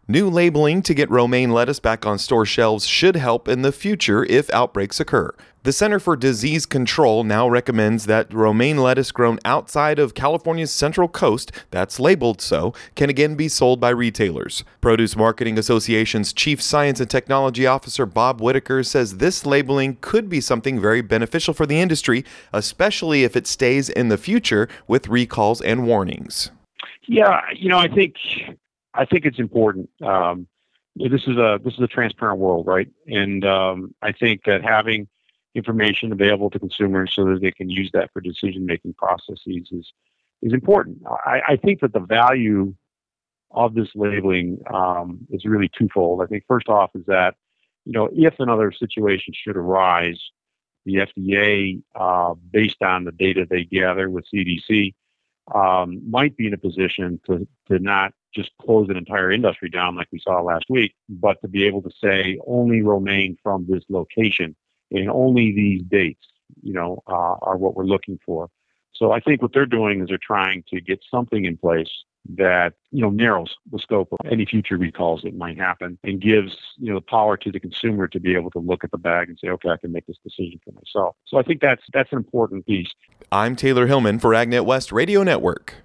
New labeling to get romaine lettuce back on store shelves should help in the future if outbreaks occur. The Center for Disease Control now recommends that romaine lettuce grown outside of California's Central Coast, that's labeled so, can again be sold by retailers. Produce Marketing Association's Chief Science and Technology Officer Bob Whitaker says this labeling could be something very beneficial for the industry, especially if it stays in the future with recalls and warnings. Yeah, I think it's important. This is a transparent world, right? And I think that having information available to consumers so that they can use that for decision-making processes is important. I think that the value of this labeling is really twofold. I think first off is that, if another situation should arise, the FDA, based on the data they gather with CDC, might be in a position to not just close an entire industry down like we saw last week, but to be able to say only romaine from this location and only these dates, are what we're looking for. So I think what they're doing is they're trying to get something in place that, narrows the scope of any future recalls that might happen and gives, the power to the consumer to be able to look at the bag and say, okay, I can make this decision for myself. So I think that's an important piece. I'm Taylor Hillman for AgNet West Radio Network.